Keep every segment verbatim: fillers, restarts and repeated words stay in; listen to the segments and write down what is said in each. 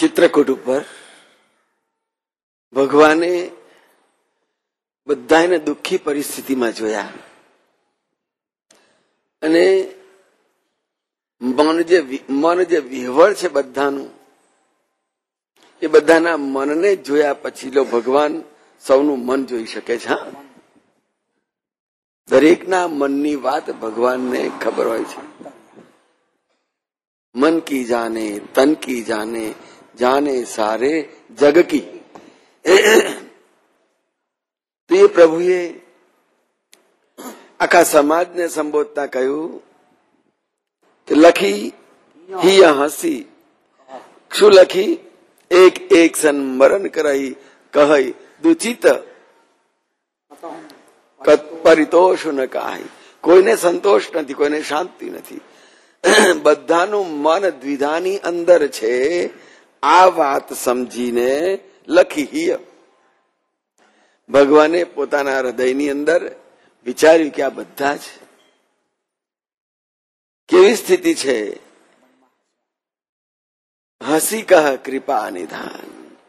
ચિત્રકૂટ ઉપર ભગવાને બધાને દુઃખી પરિસ્થિતિમાં જોયા અને મન જે મન જે વિહવળ છે બધાનું, એ બધાના મનને જોયા પછી લો ભગવાન સૌનું મન જોઈ શકે છે. હા, દરેકના મનની વાત ભગવાનને ખબર હોય છે. મન કી જાને તન કી જાને જાને સારે જગ કી. તો એ પ્રભુએ આખા સમાજને સંબોધતા કહ્યું કે લખી હિય હસી. શું લખી? એક એક સન મરણ કરાઈ કહી દુચિત પરિતોષ ન કાય. કોઈને સંતોષ નથી, કોઈને શાંતિ નથી. બધાનું મન દ્વિધાની અંદર છે. આ વાત સમજીને લખી હિય. ભગવાને પોતાના હૃદયની અંદર વિચાર્યું કે આ બધા જ કેવી સ્થિતિ છે. હસી કહ કૃપા નિધાન.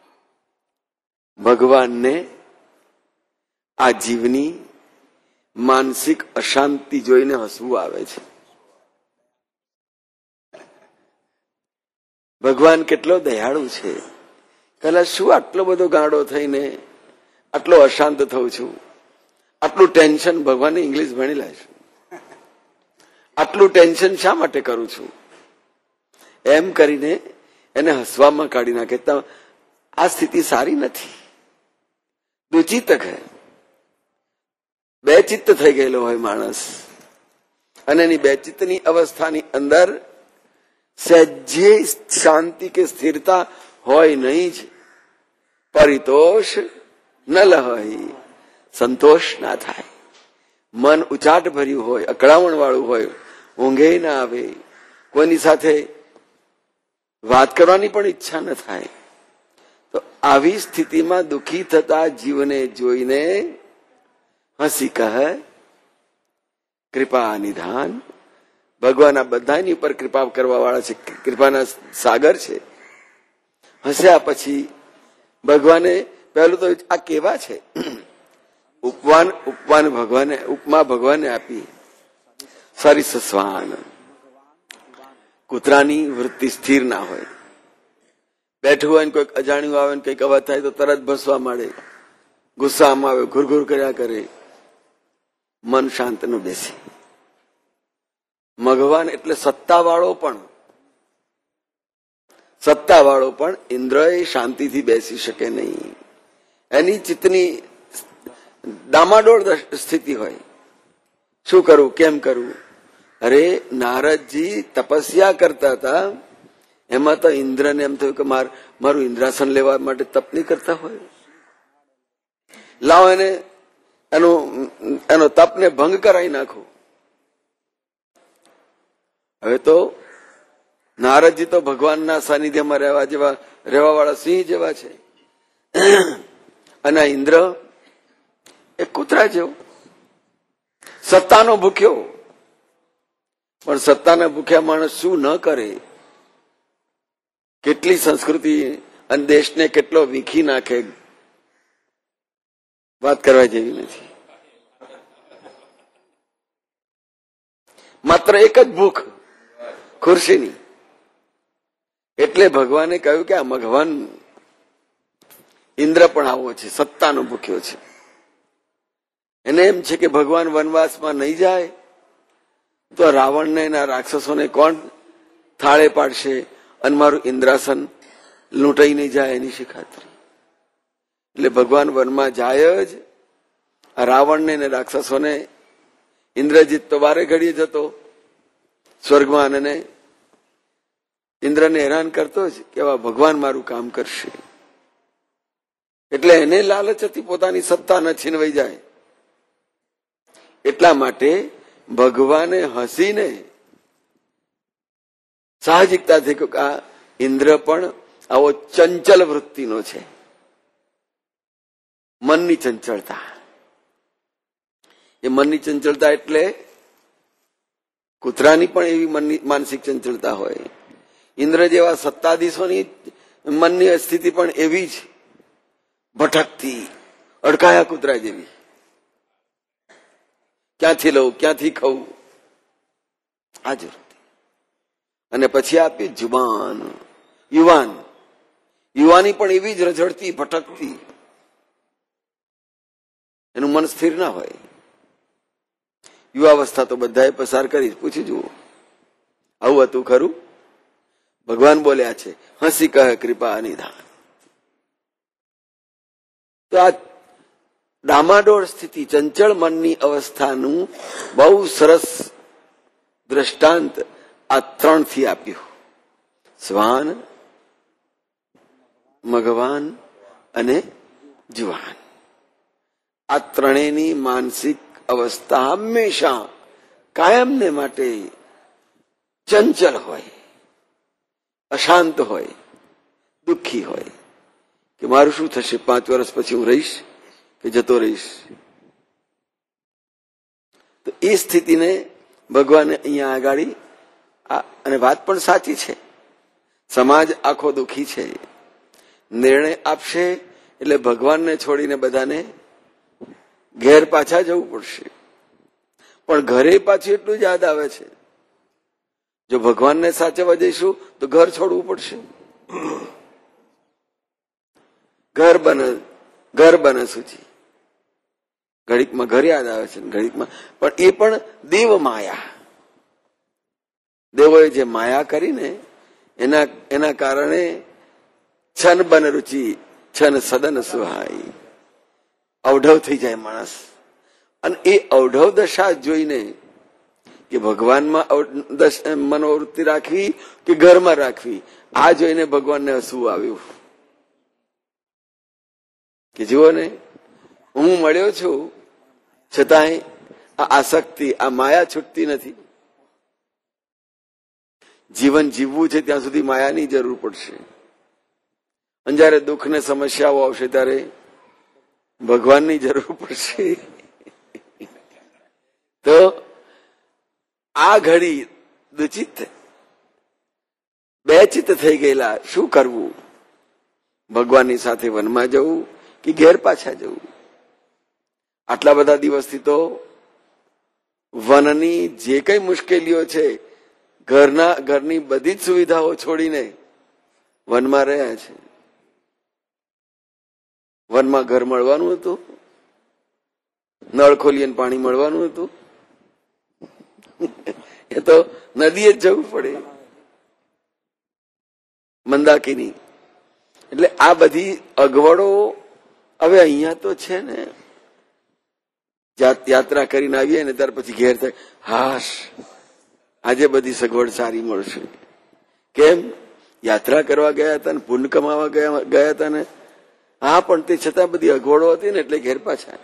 ભગવાનને આ જીવની માનસિક અશાંતિ જોઈને હસવું આવે છે. ભગવાન કેટલો દયાળુ છે. કલા શું આટલો બધો ગાંડો થઈને આટલો અશાંત થઉં છું? આટલું ટેન્શન, ભગવાને ઇંગ્લિશ ભણી લેશે. આટલું ટેન્શન શા માટે કરું છું? એમ કરીને એને હસવામાં કાઢી નાખે. આ સ્થિતિ સારી નથી. દુચિતક હે. બે ચિત્ત થઈ ગયેલો હોય માણસ અને એની બે ચિત્તની અવસ્થાની અંદર સહેજે શાંતિ કે સ્થિરતા હોય નહીં જ. પરિતોષ ન લહી. સંતોષ ના થાય. મન ઉચાટ ભર્યું હોય, અકળામણ વાળું હોય, ઊંઘે ના આવે, કોઈની સાથે વાત કરવાની પણ ઈચ્છા ન થાય. તો આવી સ્થિતિમાં દુઃખી થતા જીવને જોઈને હસી કહે કૃપા નિધાન. ભગવાન આ બધાની ઉપર કૃપા કરવા વાળા છે, કૃપાના સાગર છે. હસ્યા પછી ભગવાને પહેલું તો આ કેવા છે ઉપવાન ઉપવાન ભગવાને ઉપમા ભગવાને આપી. સરિસ શ્વાન. કૂતરાની વૃત્તિ સ્થિર ના હોય. બેઠું હોય ને કોઈક અજાણ્યું આવે ને કઈક અવાજ થાય તો તરત ભસવા માંડે, ગુસ્સામાં આવે, ઘુરઘુર કર્યા કરે. મન શાંત ન બેસે. ભગવાન એટલે સત્તાવાળો પણ સત્તાવાળો પણ ઇન્દ્રએ શાંતિથી બેસી શકે નહીં. એની ચિત્તની ડામાડોળ સ્થિતિ હોય. શું કરવું, કેમ કરવું? અરે નારદજી તપસ્યા કરતા હતા, એમાં તો ઇન્દ્રને એમ થયું કે માર મારું ઇન્દ્રાસન લેવા માટે તપ નહીં કરતા હોય, લાવો એને એનો એનો તપને ભંગ કરાવી નાખો. હવે તો નારદજી તો ભગવાનના સાનિધ્યમાં રહેવા જેવા રહેવા વાળા સિંહ જેવા છે અને ઇન્દ્ર એ કૂતરા જેવો સત્તાનો ભૂખ્યો. પણ સત્તાના ભૂખ્યા માણસ શું ન કરે? કેટલી સંસ્કૃતિ અને દેશને કેટલો વીખી નાખે, વાત કરવા જેવી નથી. માત્ર એક જ ભૂખ ખુરશીની. એટલે ભગવાને કહ્યું કે આ ભગવાન ઇન્દ્ર પણ આવો છે, સત્તાનો ભૂખ્યો છે. એને એમ છે કે ભગવાન વનવાસમાં નહીં જાય તો રાવણને એના રાક્ષસોને કોણ થાળે પાડશે અને મારું ઇન્દ્રાસન લૂંટાઈ નહીં જાય એની શી ખાતરી. એટલે ભગવાન વનમાં જાય જ. આ રાવણને અને રાક્ષસોને ઇન્દ્રજીત તો બારે ઘડીએ જતો સ્વર્ગમાં અને ઇન્દ્રને હેરાન કરતો જ કે ભગવાન મારું કામ કરશે. એટલે એને લાલચ હતી પોતાની સત્તા ન છીનવાઈ જાય. એટલા માટે ભગવાને હસીને સાહજિકતાથી કે આ ઇન્દ્ર પણ આવો ચંચલ વૃત્તિનો છે. મનની ચંચળતા. એ મનની ચંચળતા એટલે કૂતરાની પણ એવી મનની માનસિક ચંચળતા હોય. ઇન્દ્ર જેવા સત્તાધીશોની મનની સ્થિતિ પણ એવી જ ભટકતી, અડકાયા કૂતરા જેવી. ક્યાંથી લઉં, ક્યાંથી ખાઉં, આ જ. અને પછી આપી જુબાન, યુવાન. યુવાની પણ એવી જ રઝળતી, ભટકતી. એનું મન સ્થિર ના હોય. યુવાવસ્થા તો બધાએ પસાર કરી, પૂછી જુઓ આવું હતું ખરું? ભગવાન બોલ્યા છે, હસી કહે કૃપા નિધાન. તો આ ડામાડોળ સ્થિતિ, ચંચળ મનની અવસ્થાનું બહુ સરસ દ્રષ્ટાંત આ ત્રણથી આપ્યું. શ્વાન, મઘવાન અને જુવાન. આ ત્રણેયની માનસિક અવસ્થા હંમેશા કાયમને માટે ચંચલ હોય, અશાંત હોય, દુઃખી હોય કે મારું શું થશે, પાંચ વર્ષ પછી હું રહીશ કે જતો રહીશ. તો એ સ્થિતિને ભગવાને અહીંયા આગાડી, અને વાત પણ સાચી છે, સમાજ આખો દુઃખી છે. નિર્ણય આપશે એટલે ભગવાનને છોડીને બધાને ઘેર પાછા જવું પડશે. પણ ઘરે પાછું એટલું જ યાદ આવે છે, જો ભગવાનને સાચવવા જઈશું તો ઘર છોડવું પડશે. ઘર બને, ઘર બને સૂચી. ઘડીકમાં ઘર યાદ આવે છે, ઘડીકમાં પણ એ પણ દેવ માયા. દેવોએ જે માયા કરીને એના એના કારણે છન બન રુચિ, છન સદન સુહાઈ. અવઢવ થઈ જાય માણસ. અને એ અવઢવ દશા જોઈને કે ભગવાનમાં મનોવૃત્તિ રાખવી કે ઘરમાં રાખવી, આ જોઈને ભગવાનને હસવું આવ્યું કે જુઓ ને, હું મળ્યો છું છતાંય આ આસક્તિ, આ માયા છૂટતી નથી. જીવન જીવવું છે ત્યાં સુધી માયાની જરૂર પડશે. અને જયારે દુઃખ ને સમસ્યાઓ આવશે ત્યારે ભગવાનની જરૂર પડશે. તો આ ઘડી દુચિત, બે ચિત્ત થઈ ગયેલા, શું કરવું? ભગવાનની સાથે વનમાં જવું કે ઘેર પાછા જવું? આટલા બધા દિવસથી તો વનની જે કઈ મુશ્કેલીઓ છે, ઘરના ઘરની બધી જ સુવિધાઓ છોડીને વનમાં રહ્યા છે. વનમાં ઘર મળવાનું હતું, નળ ખોલીને પાણી મળવાનું હતું, એ તો નદીએ જ જવું પડે, મંદાકિની. એટલે આ બધી અગવડો હવે અહીંયા તો છે ને, યાત્રા કરીને આવીએ ને ત્યાર પછી ઘેર થાય, હાશ આજે બધી સગવડ સારી મળશે. કેમ? યાત્રા કરવા ગયા હતા ને પુણ્ય કમાવા ગયા ગયા હતા ને. હા, પણ તે છતાં બધી અગવડો હતી ને એટલે ઘેર પાછા.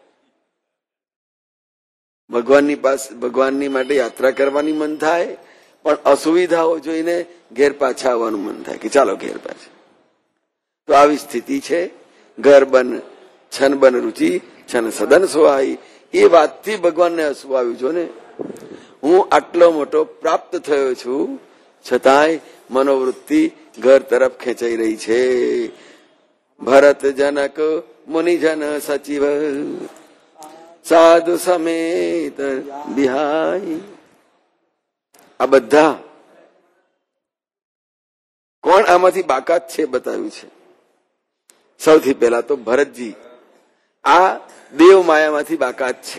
ભગવાનની પાસે, ભગવાનની માટે યાત્રા કરવાની મન થાય, પણ અસુવિધાઓ જોઈને ઘેર પાછા આવવાનું મન થાય કે ચાલો ઘેર પાછા. તો આવી સ્થિતિ છે. ઘર બન, છન બન રુચિ, છન સદન સોહાઈ. એ વાતથી ભગવાનને હસવું આવ્યું. છો ને, હું આટલો મોટો પ્રાપ્ત થયો છું છતાંય મનોવૃત્તિ ઘર તરફ ખેંચાઈ રહી છે. ભરત જનક મુનિજન સચિવ સાધુ સમેત બિહાઈ. આ બધા કોણ આમાંથી બાકાત છે બતાવ્યું છે. સૌથી પહેલા તો ભરતજી, આ દેવ માયામાંથી બાકાત છે.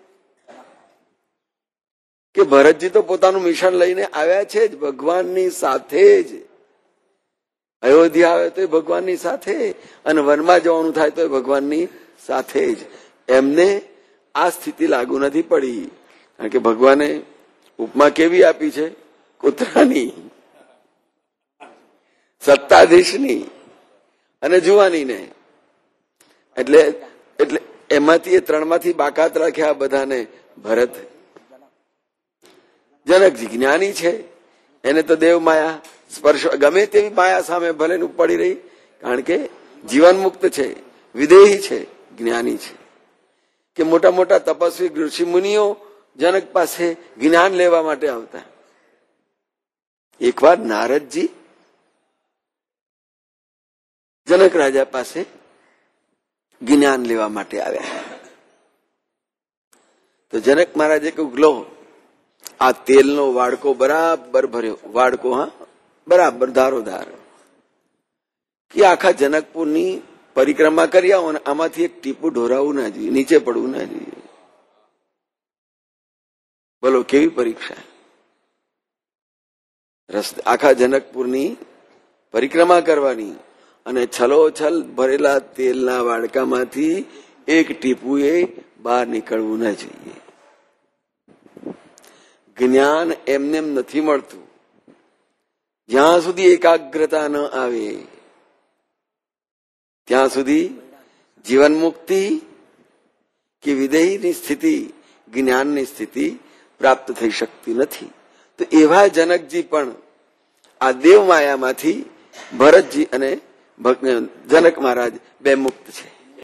કે ભરતજી તો પોતાનું મિશન લઈને આવ્યા છે જ ભગવાનની સાથે જ. અયોધ્યા આવે તો ભગવાનની સાથે, અને વનમાં જવાનું થાય તો ભગવાનની સાથે જ. એમને આ સ્થિતિ લાગુ નથી પડી, કારણ કે ભગવાને ઉપમા કેવી આપી છે? કૂતરાની, સત્તાધીશની અને જુવાનીને. એટલે એટલે એમાંથી, એ ત્રણમાંથી બાકાત રાખ્યા બધાને. ભરત જનકજી જ્ઞાની છે, એને તો દેવ માયા સ્પર્શ, ગમે તેવી માયા સામે ભલે પડી રહી, કારણ કે જીવન મુક્ત છે, વિદેહી છે, જ્ઞાની છે. કે મોટા મોટા તપસ્વી ઋષિ મુનિઓ જનક પાસે જ્ઞાન લેવા માટે આવતા. એકવાર નારદજી જનક રાજા પાસે જ્ઞાન લેવા માટે આવ્યા. તો જનક મહારાજે કહ્યું, લો આ તેલનો વાડકો બરાબર ભર્યો, વાડકો હા બરાબર ધારોધાર, કે આખા જનકપુરની પરિક્રમા કરી આવો ને આમાંથી એક ટીપું ઢોરાવું ના જોઈએ, નીચે પડવું ના જોઈએ. બોલો કેવી પરીક્ષા! રસ્તે આખા જનકપુરની પરિક્રમા કરવાની અને છલોછલ ભરેલા તેલના વાડકામાંથી એક ટીપું એ બહાર નીકળવું ના જોઈએ. જ્ઞાન એમને એમ નથી મળતું જ્યાં સુધી એકાગ્રતા ન આવે, ત્યાં સુધી જીવન મુક્તિ કે વિદેહીની સ્થિતિ, જ્ઞાનની સ્થિતિ પ્રાપ્ત થઈ શકતી નથી. તો એવા જનકજી પણ આ દેવ માયામાંથી ભરતજી અને જનક મહારાજ બે મુક્ત છે.